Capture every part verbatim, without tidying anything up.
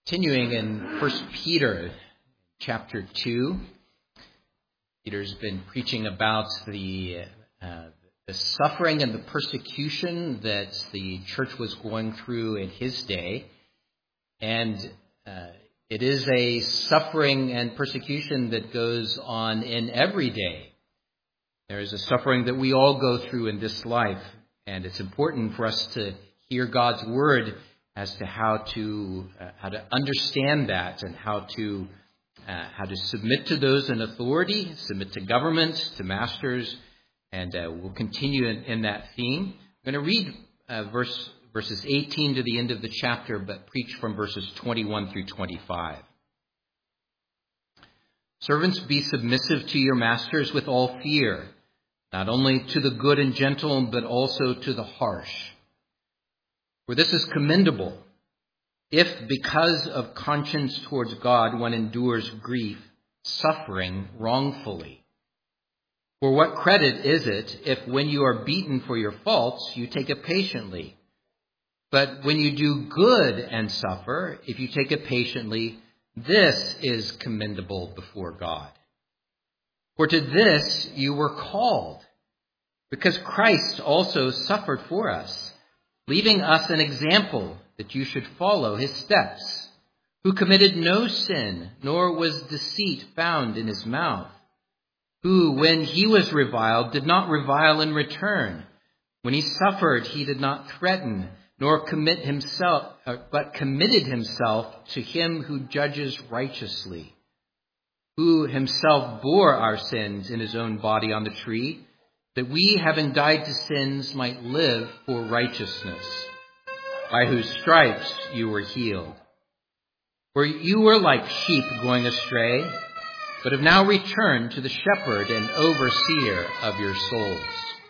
Continuing in First Peter chapter two, Peter's been preaching about the uh, the suffering and the persecution that the church was going through in his day. And uh, it is a suffering and persecution that goes on in every day. There is a suffering that we all go through in this life, and it's important for us to hear God's word as to how to uh, how to understand that and how to uh, how to submit to those in authority, submit to governments, to masters, and uh, we'll continue in, in that theme. I'm going to read uh, verse verses eighteen to the end of the chapter, but preach from verses twenty-one through twenty-five. Servants, be submissive to your masters with all fear, not only to the good and gentle, but also to the harsh. For this is commendable, if because of conscience towards God one endures grief, suffering wrongfully. For what credit is it if when you are beaten for your faults, you take it patiently? But when you do good and suffer, if you take it patiently, this is commendable before God. For to this you were called, because Christ also suffered for us, leaving us an example that you should follow his steps, who committed no sin, nor was deceit found in his mouth, who, when he was reviled, did not revile in return. When he suffered, he did not threaten, nor commit himself, but committed himself to him who judges righteously, who himself bore our sins in his own body on the tree, that we, having died to sins, might live for righteousness, by whose stripes you were healed. For you were like sheep going astray, but have now returned to the shepherd and overseer of your souls.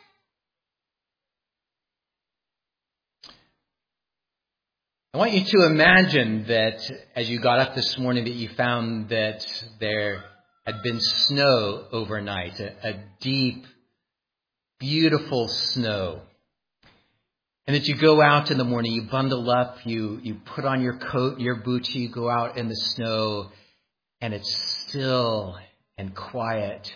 I want you to imagine that as you got up this morning that you found that there had been snow overnight, a, a deep, beautiful snow. And that you go out in the morning, you bundle up, you, you put on your coat and your boots, you go out in the snow, and it's still and quiet.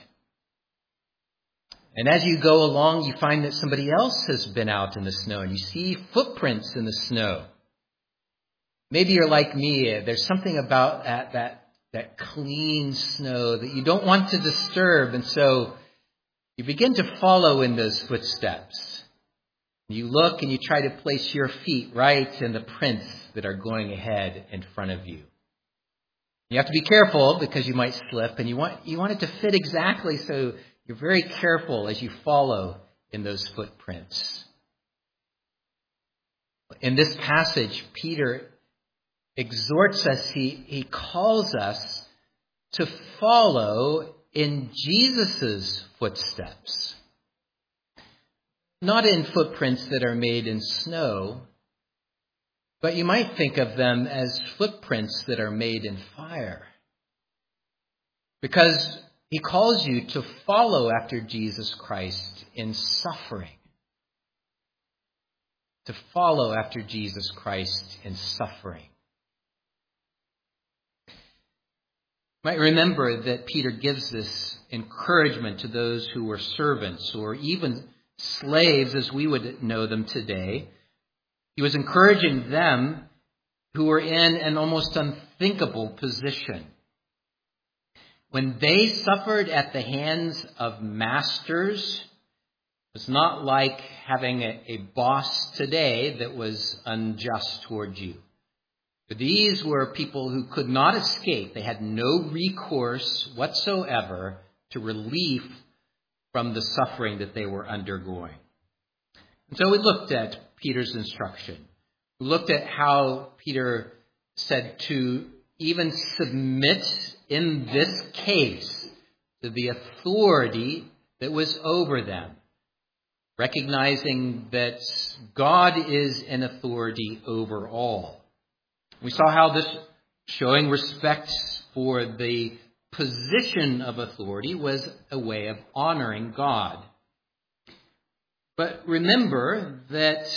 And as you go along, you find that somebody else has been out in the snow, and you see footprints in the snow. Maybe you're like me. There's something about that, that, that clean snow that you don't want to disturb, and so you begin to follow in those footsteps. You look and you try to place your feet right in the prints that are going ahead in front of you. You have to be careful because you might slip, and you want you want it to fit exactly, so you're very careful as you follow in those footprints. In this passage, Peter exhorts us, he, he calls us to follow in Jesus' footsteps. Not in footprints that are made in snow, but you might think of them as footprints that are made in fire. Because he calls you to follow after Jesus Christ in suffering. To follow after Jesus Christ in suffering. You might remember that Peter gives this encouragement to those who were servants or even slaves as we would know them today. He was encouraging them who were in an almost unthinkable position. When they suffered at the hands of masters, it was not like having a, a boss today that was unjust toward you. But these were people who could not escape. They had no recourse whatsoever to relief from the suffering that they were undergoing. And so we looked at Peter's instruction. We looked at how Peter said to even submit in this case to the authority that was over them, recognizing that God is in authority over all. We saw how this showing respect for the position of authority was a way of honoring God. But remember that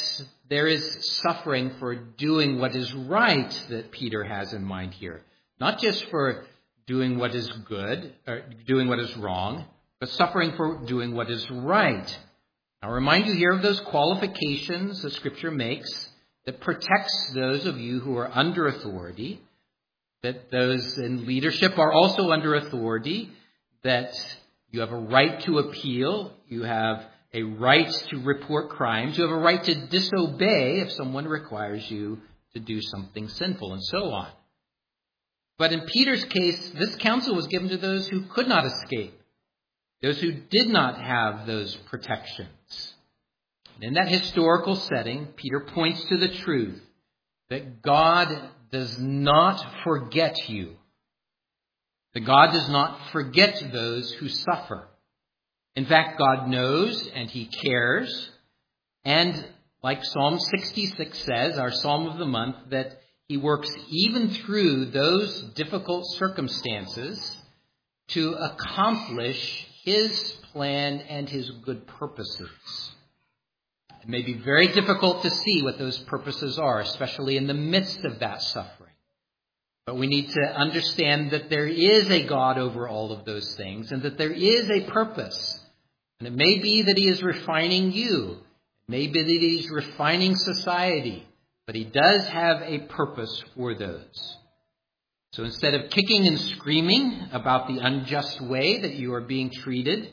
there is suffering for doing what is right that Peter has in mind here. Not just for doing what is good, or doing what is wrong, but suffering for doing what is right. I'll remind you here of those qualifications the Scripture makes that protects those of you who are under authority, that those in leadership are also under authority, that you have a right to appeal, you have a right to report crimes, you have a right to disobey if someone requires you to do something sinful, and so on. But in Peter's case, this counsel was given to those who could not escape, those who did not have those protections. And in that historical setting, Peter points to the truth that God does not forget you. That God does not forget those who suffer. In fact, God knows and he cares. And like Psalm sixty-six says, our Psalm of the month, that he works even through those difficult circumstances to accomplish his plan and his good purposes. It may be very difficult to see what those purposes are, especially in the midst of that suffering. But we need to understand that there is a God over all of those things and that there is a purpose. And it may be that he is refining you. It may be that he is refining society. But he does have a purpose for those. So instead of kicking and screaming about the unjust way that you are being treated,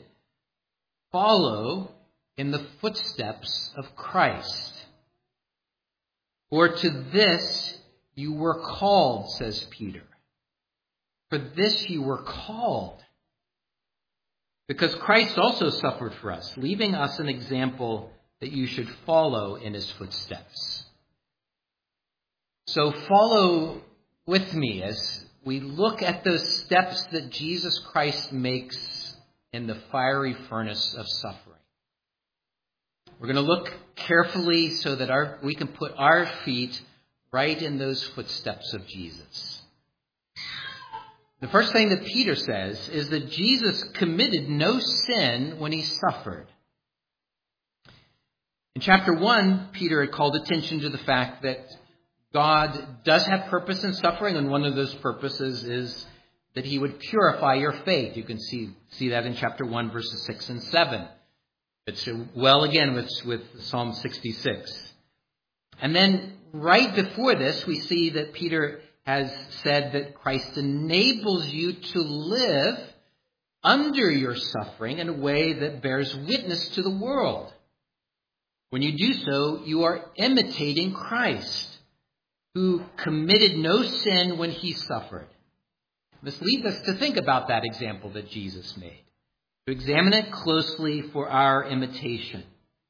follow in the footsteps of Christ. For to this you were called, says Peter. For this you were called. Because Christ also suffered for us, leaving us an example that you should follow in his footsteps. So follow with me as we look at those steps that Jesus Christ makes in the fiery furnace of suffering. We're going to look carefully so that our, we can put our feet right in those footsteps of Jesus. The first thing that Peter says is that Jesus committed no sin when he suffered. In chapter one, Peter had called attention to the fact that God does have purpose in suffering, and one of those purposes is that he would purify your faith. You can see, see that in chapter one, verses six and seven. It's well again with, with Psalm sixty-six. And then right before this, we see that Peter has said that Christ enables you to live under your suffering in a way that bears witness to the world. When you do so, you are imitating Christ, who committed no sin when he suffered. This leads us to think about that example that Jesus made, to examine it closely for our imitation.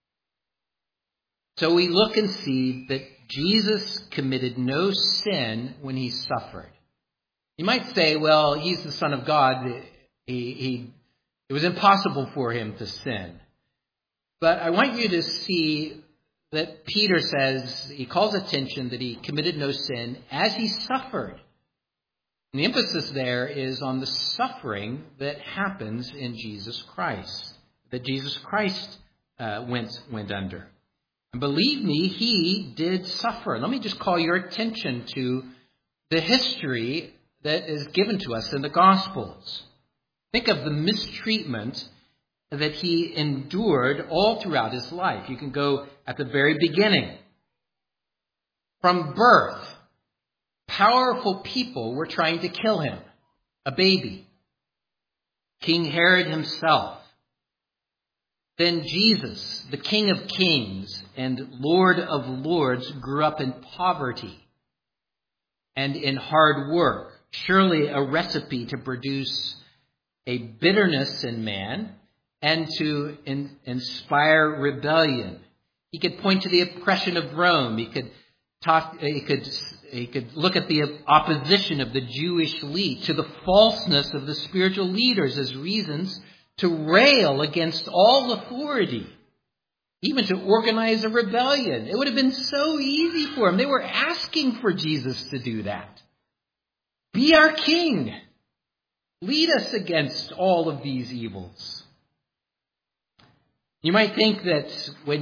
So we look and see that Jesus committed no sin when he suffered. You might say, well, he's the Son of God. He, he, it was impossible for him to sin. But I want you to see that Peter says, he calls attention that he committed no sin as he suffered. And the emphasis there is on the suffering that happens in Jesus Christ, that Jesus Christ uh, went, went under. And believe me, he did suffer. Let me just call your attention to the history that is given to us in the Gospels. Think of the mistreatment that he endured all throughout his life. You can go at the very beginning. From birth, powerful people were trying to kill him, a baby. King Herod himself. Then Jesus, the King of Kings and Lord of Lords, grew up in poverty and in hard work. Surely a recipe to produce a bitterness in man and to in, inspire rebellion. He could point to the oppression of Rome. He could talk. He could. He could look at the opposition of the Jewish elite, to the falseness of the spiritual leaders as reasons to rail against all authority, even to organize a rebellion. It would have been so easy for him. They were asking for Jesus to do that. Be our king. Lead us against all of these evils. You might think that when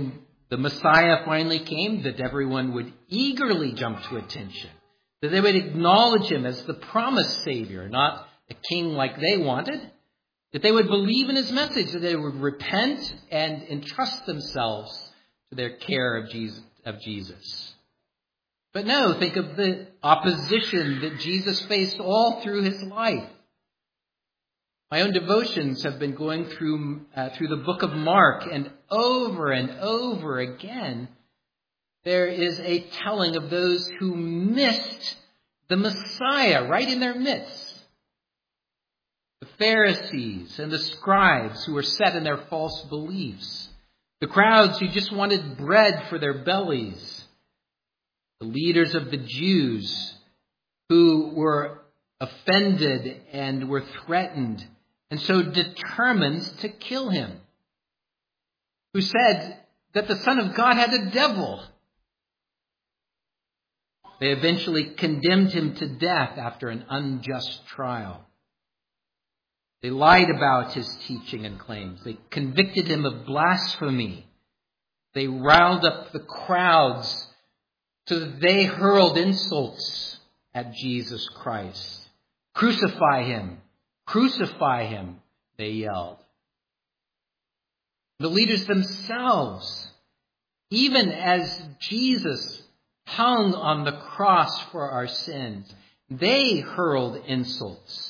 the Messiah finally came, that everyone would eagerly jump to attention, that they would acknowledge him as the promised Savior, not a king like they wanted, that they would believe in his message, that they would repent and entrust themselves to their care of Jesus. Of Jesus. But no, think of the opposition that Jesus faced all through his life. My own devotions have been going through uh, through the book of Mark, and over and over again, there is a telling of those who missed the Messiah right in their midst. The Pharisees and the scribes who were set in their false beliefs. The crowds who just wanted bread for their bellies. The leaders of the Jews who were offended and were threatened and so determined to kill him. Who said that the Son of God had a devil. They eventually condemned him to death after an unjust trial. They lied about his teaching and claims. They convicted him of blasphemy. They riled up the crowds so that they hurled insults at Jesus Christ. Crucify him! Crucify him! They yelled. The leaders themselves, even as Jesus hung on the cross for our sins, they hurled insults.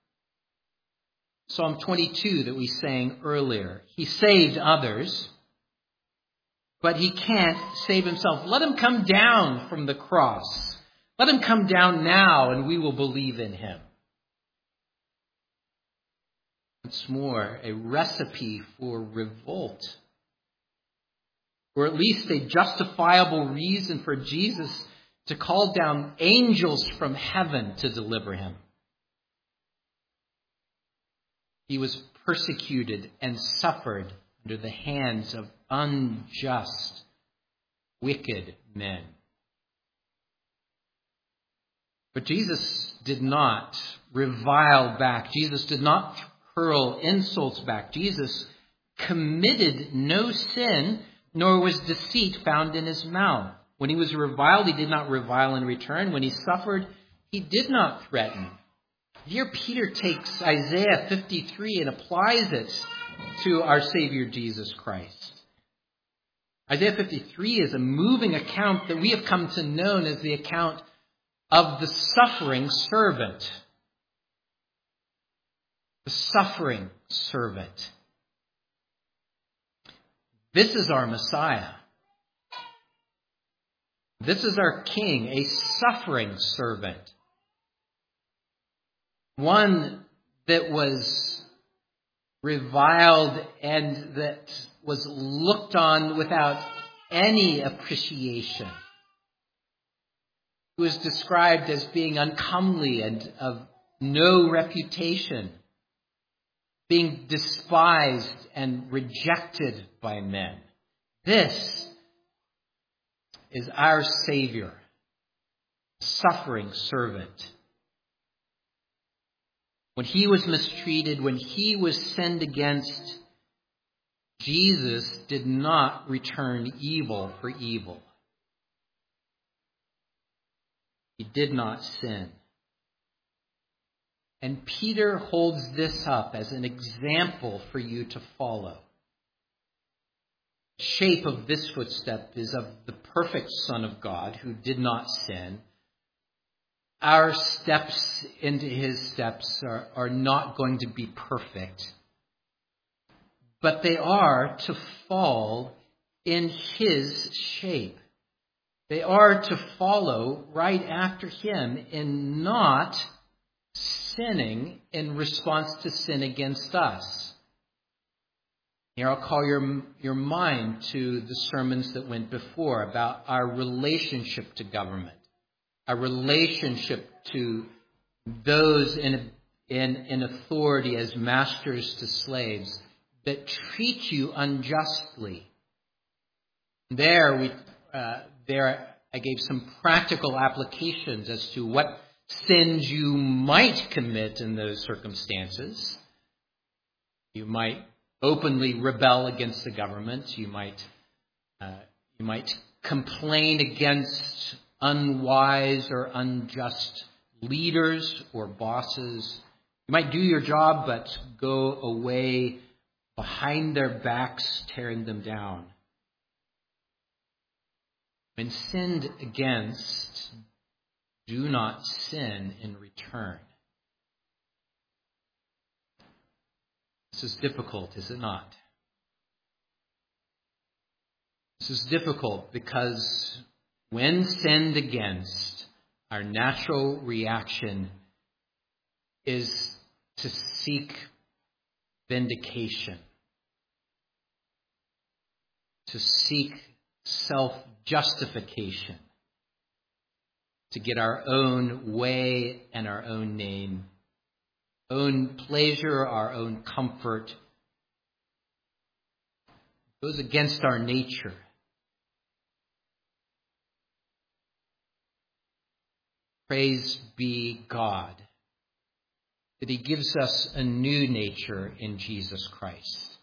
Psalm twenty-two that we sang earlier. He saved others, but he can't save himself. Let him come down from the cross. Let him come down now and we will believe in him. Once more, a recipe for revolt, or at least a justifiable reason for Jesus to call down angels from heaven to deliver him. He was persecuted and suffered under the hands of unjust, wicked men. But Jesus did not revile back. Jesus did not hurl insults back. Jesus committed no sin, nor was deceit found in his mouth. When he was reviled, he did not revile in return. When he suffered, he did not threaten. Here Peter takes Isaiah fifty-three and applies it to our Savior Jesus Christ. Isaiah fifty-three is a moving account that we have come to know as the account of the suffering servant. The suffering servant. This is our Messiah. This is our King, a suffering servant. One that was reviled and that was looked on without any appreciation. Who is described as being uncomely and of no reputation, being despised and rejected by men. This is our Savior, suffering servant. When he was mistreated, when he was sinned against, Jesus did not return evil for evil. He did not sin. And Peter holds this up as an example for you to follow. The shape of this footstep is of the perfect Son of God who did not sin. Our steps into his steps are, are not going to be perfect, but they are to fall in his shape. They are to follow right after him in not sinning in response to sin against us. Here I'll call your, your mind to the sermons that went before about our relationship to government. A relationship to those in, in, in authority as masters to slaves that treat you unjustly. There, we, uh, there I gave some practical applications as to what sins you might commit in those circumstances. You might openly rebel against the government. You might uh, You might complain against unwise or unjust leaders or bosses. You might do your job, but go away behind their backs, tearing them down. When sinned against, do not sin in return. This is difficult, is it not? This is difficult because when sinned against, our natural reaction is to seek vindication, to seek self-justification, to get our own way and our own name, own pleasure, our own comfort. It goes against our nature. Praise be God that He gives us a new nature in Jesus Christ.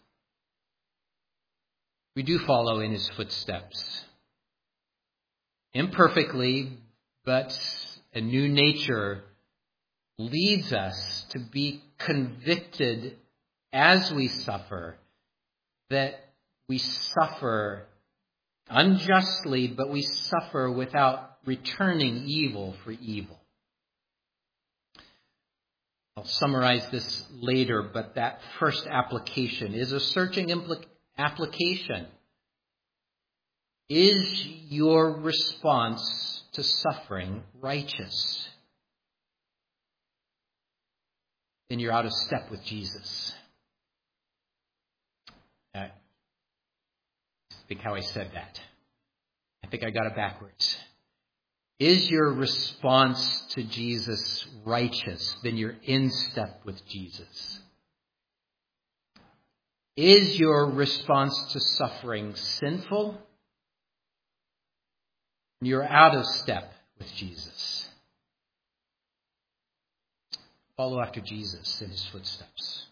We do follow in His footsteps. Imperfectly, but a new nature leads us to be convicted as we suffer, that we suffer unjustly, but we suffer without returning evil for evil. I'll summarize this later, but that first application is a searching impl- application. Is your response to suffering righteous? Then you're out of step with Jesus. I think how I said that. I think I got it backwards. Is your response to Jesus righteous? Then you're in step with Jesus. Is your response to suffering sinful? You're out of step with Jesus. Follow after Jesus in His footsteps.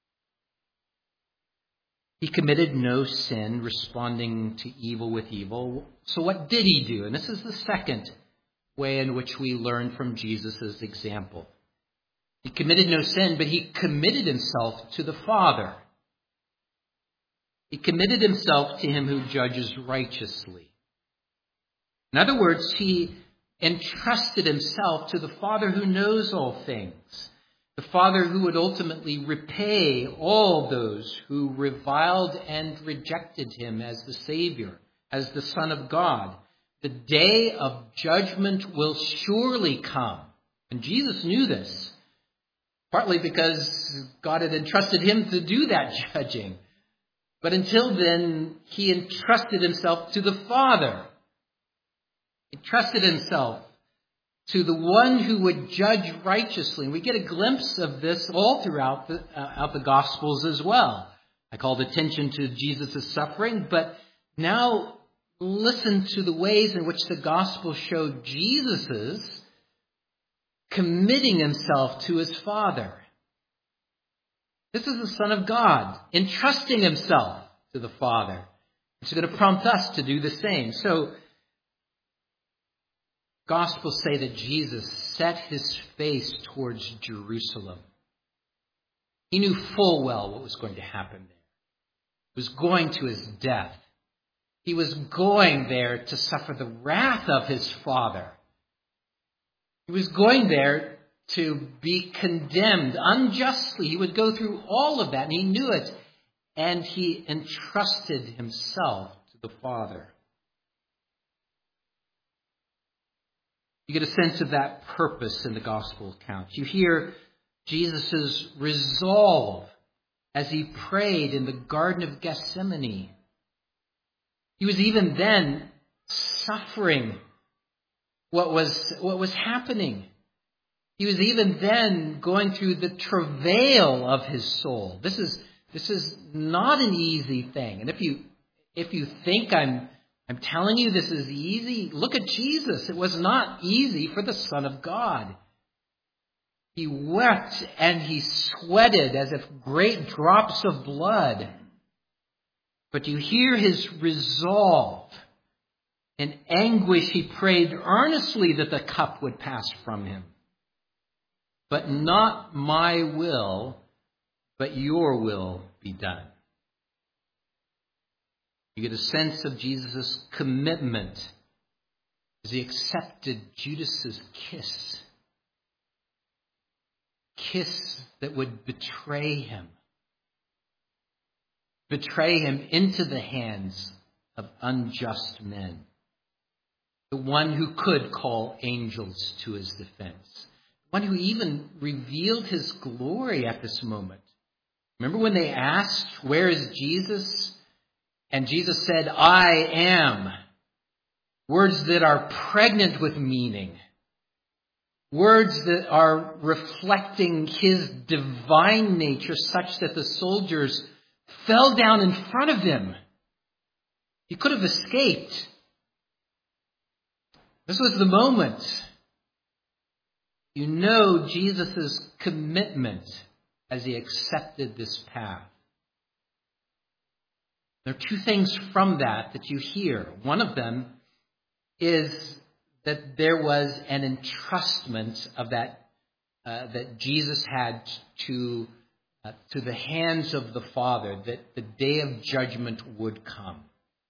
He committed no sin, responding to evil with evil. So what did He do? And this is the second way in which we learn from Jesus' example. He committed no sin, but He committed Himself to the Father. He committed Himself to Him who judges righteously. In other words, He entrusted Himself to the Father who knows all things, the Father who would ultimately repay all those who reviled and rejected Him as the Savior, as the Son of God. The day of judgment will surely come. And Jesus knew this, partly because God had entrusted Him to do that judging. But until then, He entrusted Himself to the Father. He trusted Himself to the one who would judge righteously. And we get a glimpse of this all throughout the, uh, out the Gospels as well. I called attention to Jesus' suffering, but now listen to the ways in which the Gospel showed Jesus' committing Himself to His Father. This is the Son of God, entrusting Himself to the Father. It's going to prompt us to do the same. So, Gospels say that Jesus set His face towards Jerusalem. He knew full well what was going to happen there. He was going to His death. He was going there to suffer the wrath of His Father. He was going there to be condemned unjustly. He would go through all of that, and He knew it. And He entrusted Himself to the Father. You get a sense of that purpose in the Gospel accounts. You hear Jesus' resolve as He prayed in the Garden of Gethsemane. He was even then suffering what was, what was happening. He was even then going through the travail of His soul. This is, this is not an easy thing. And if you, if you think I'm, I'm telling you this is easy, look at Jesus. It was not easy for the Son of God. He wept and He sweated as if great drops of blood. But you hear His resolve In anguish, he prayed earnestly that the cup would pass from him. But not my will, but your will be done. You get a sense of Jesus' commitment as he accepted Judas's kiss. Kiss that would betray him. Betray him into the hands of unjust men. The one who could call angels to his defense. The one who even revealed his glory at this moment. Remember when they asked, "Where is Jesus?" And Jesus said, "I am." Words that are pregnant with meaning. Words that are reflecting his divine nature such that the soldiers fell down in front of him. He could have escaped. This was the moment. You know Jesus' commitment as he accepted this path. There are two things from that that you hear. One of them is that there was an entrustment of that uh, that Jesus had to uh, to the hands of the Father, that the day of judgment would come.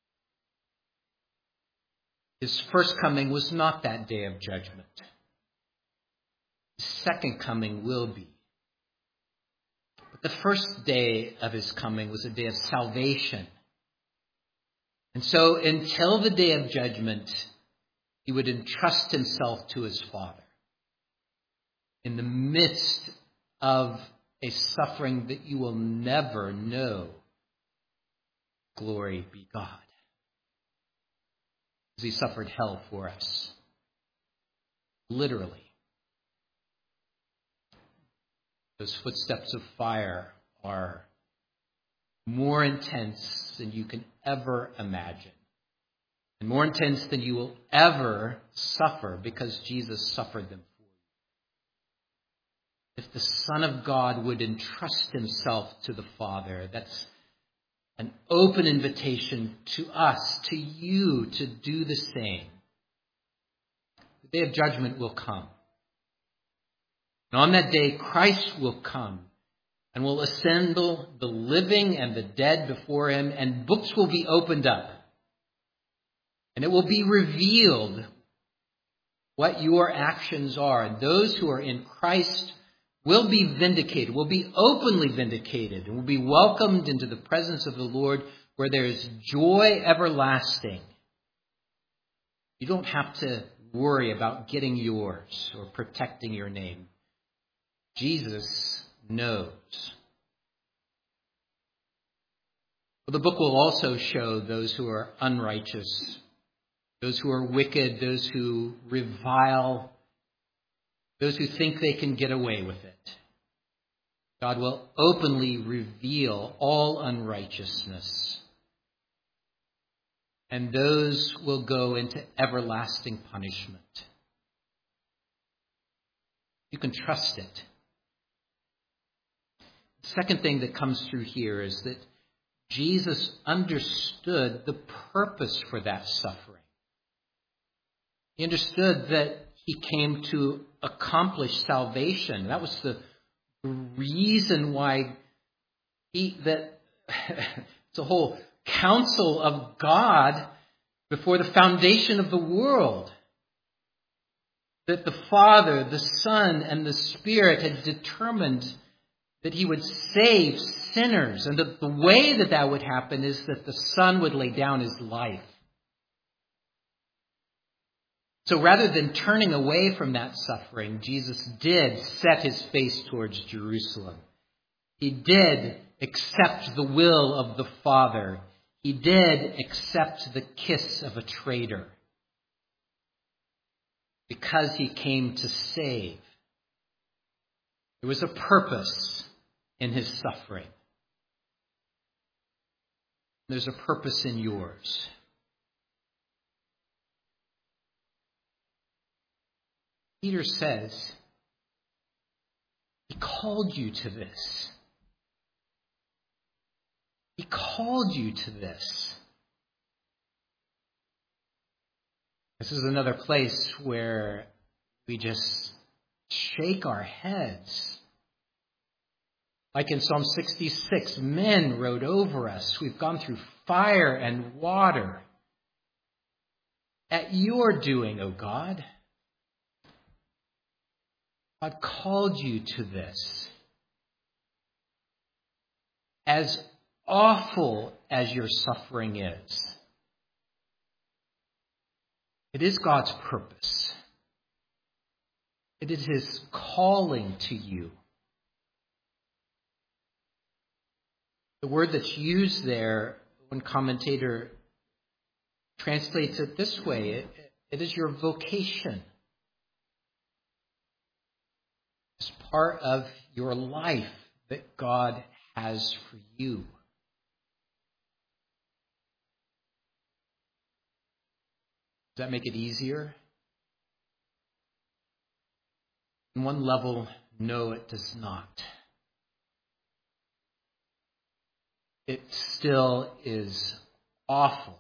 His first coming was not that day of judgment. His second coming will be. But the first day of his coming was a day of salvation. And so until the day of judgment, he would entrust himself to his Father. In the midst of a suffering that you will never know, glory be God. As he suffered hell for us. Literally. Those footsteps of fire are more intense than you can ever imagine. And more intense than you will ever suffer because Jesus suffered them for you. If the Son of God would entrust himself to the Father, that's an open invitation to us, to you, to do the same. The day of judgment will come. And on that day, Christ will come and will assemble the living and the dead before him, and books will be opened up. And it will be revealed what your actions are. And those who are in Christ will be vindicated, will be openly vindicated, and will be welcomed into the presence of the Lord where there is joy everlasting. You don't have to worry about getting yours or protecting your name. Jesus knows. Well, the book will also show those who are unrighteous, those who are wicked, those who revile, those who think they can get away with it. God will openly reveal all unrighteousness. And those will go into everlasting punishment. You can trust it. The second thing that comes through here is that Jesus understood the purpose for that suffering. He understood that he came to accomplish salvation. That was the reason why he, that it's a whole counsel of God before the foundation of the world. That the Father, the Son, and the Spirit had determined that he would save sinners. And that the way that that would happen is that the Son would lay down his life. So rather than turning away from that suffering, Jesus did set his face towards Jerusalem. He did accept the will of the Father. He did accept the kiss of a traitor. Because he came to save. There was a purpose in his suffering. There's a purpose in yours. Peter says, he called you to this. He called you to this. This is another place where we just shake our heads. Like in Psalm sixty-six, men rode over us. We've gone through fire and water. At your doing, O God. God called you to this. As awful as your suffering is, it is God's purpose. It is His calling to you. The word that's used there, one commentator translates it this way, it, it is your vocation. It's part of your life that God has for you. Does that make it easier? On one level, no, it does not. It still is awful.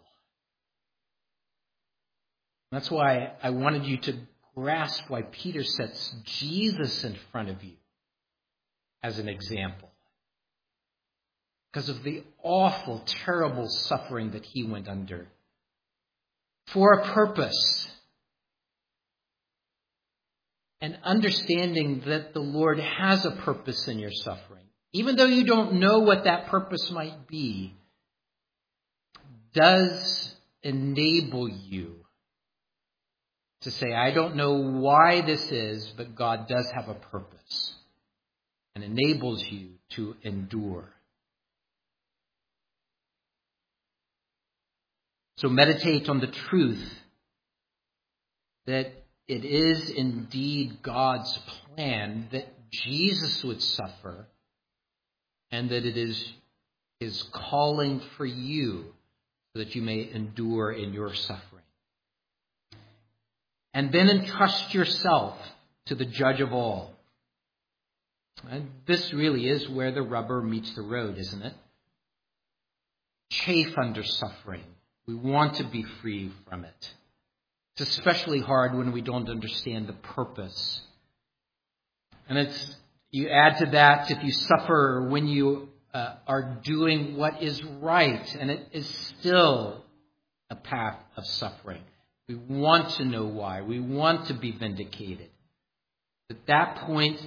That's why I wanted you to grasp why Peter sets Jesus in front of you as an example. Because of the awful, terrible suffering that he went under. For a purpose. And understanding that the Lord has a purpose in your suffering. Even though you don't know what that purpose might be, does enable you to say, I don't know why this is, but God does have a purpose. And enables you to endure. So meditate on the truth that it is indeed God's plan that Jesus would suffer, and that it is His calling for you so that you may endure in your suffering. And then entrust yourself to the judge of all. And this really is where the rubber meets the road, isn't it? Chafe under suffering. We want to be free from it. It's especially hard when we don't understand the purpose. And it's you add to that if you suffer when you uh, are doing what is right, and it is still a path of suffering. We want to know why. We want to be vindicated. At that point,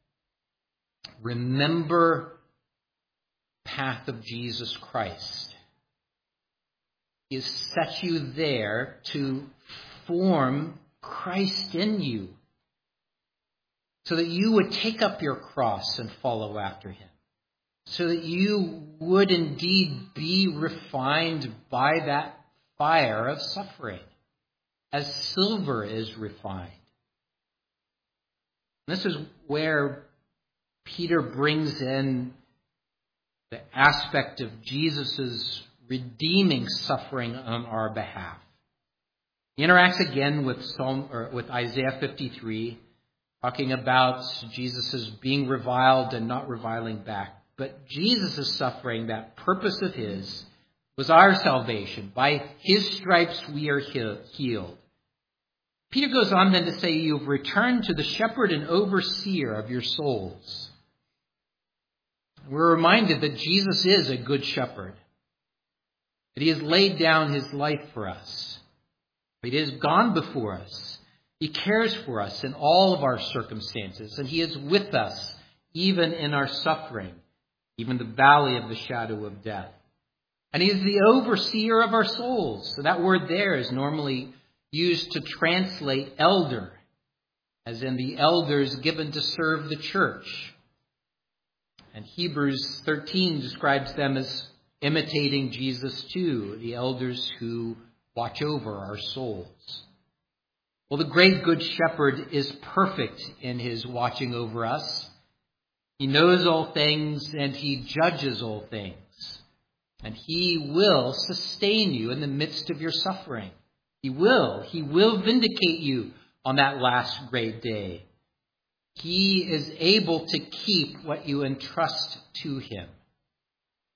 remember the path of Jesus Christ. He has set you there to form Christ in you, so that you would take up your cross and follow after Him, so that you would indeed be refined by that fire of suffering, as silver is refined. This is where Peter brings in the aspect of Jesus' redeeming suffering on our behalf. He interacts again with Psalm or with Isaiah fifty-three, talking about Jesus' being reviled and not reviling back. But Jesus' suffering, that purpose of His, was our salvation. By His stripes we are healed. Peter goes on then to say, you've returned to the shepherd and overseer of your souls. We're reminded that Jesus is a good shepherd. That He has laid down His life for us. He has gone before us. He cares for us in all of our circumstances. And He is with us even in our suffering, even the valley of the shadow of death. And He is the overseer of our souls. So that word there is normally used to translate elder, as in the elders given to serve the church. And Hebrews thirteen describes them as imitating Jesus too, the elders who watch over our souls. Well, the great good shepherd is perfect in His watching over us. He knows all things and He judges all things. And He will sustain you in the midst of your suffering. He will. He will vindicate you on that last great day. He is able to keep what you entrust to Him.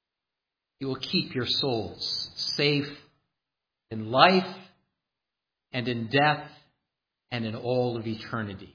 He will keep your souls safe in life and in death and in all of eternity.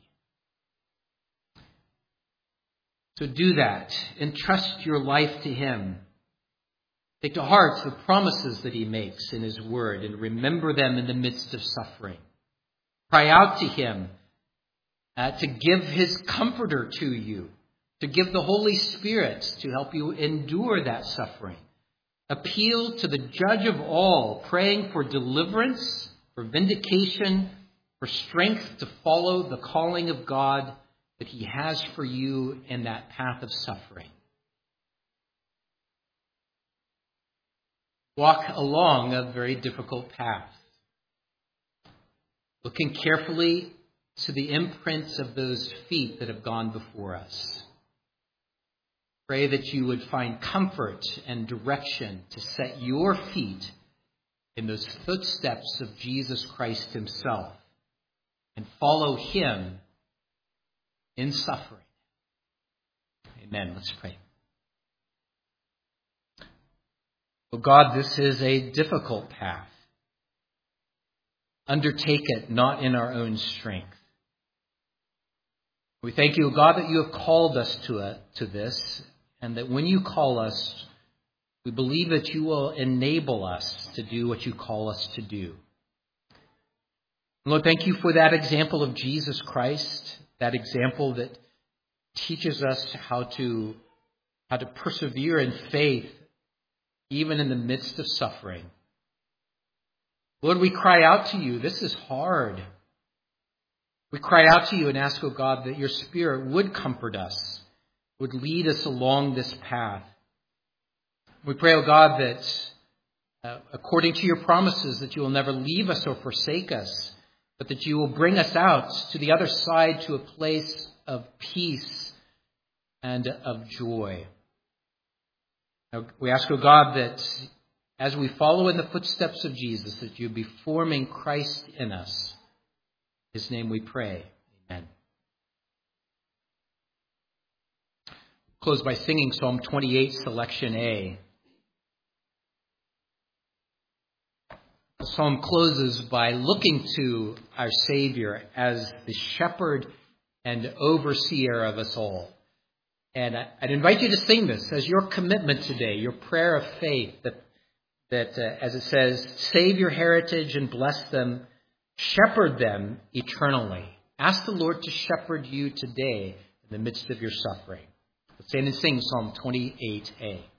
So do that. Entrust your life to him. Take to heart the promises that he makes in his word and remember them in the midst of suffering. Cry out to him uh, to give his comforter to you, to give the Holy Spirit to help you endure that suffering. Appeal to the judge of all, praying for deliverance, for vindication, for strength to follow the calling of God that he has for you in that path of suffering. Walk along a very difficult path, looking carefully to the imprints of those feet that have gone before us. Pray that you would find comfort and direction to set your feet in those footsteps of Jesus Christ himself and follow him in suffering. Amen. Let's pray. Oh God, this is a difficult path. Undertake it not in our own strength. We thank you, God, that you have called us to it, to this, and that when you call us, we believe that you will enable us to do what you call us to do. Lord, thank you for that example of Jesus Christ, that example that teaches us how to, how to persevere in faith, even in the midst of suffering. Lord, we cry out to you. This is hard. We cry out to you and ask, oh God, that your Spirit would comfort us, would lead us along this path. We pray, oh God, that uh, according to your promises, that you will never leave us or forsake us, but that you will bring us out to the other side to a place of peace and of joy. We ask, oh God, that as we follow in the footsteps of Jesus, that you be forming Christ in us. In his name we pray. Amen. Close by singing Psalm twenty-eight, selection A. The psalm closes by looking to our Savior as the shepherd and overseer of us all. And I'd invite you to sing this as your commitment today, your prayer of faith, that, that uh, as it says, save your heritage and bless them, shepherd them eternally. Ask the Lord to shepherd you today in the midst of your suffering. Let's stand and sing Psalm twenty-eight A.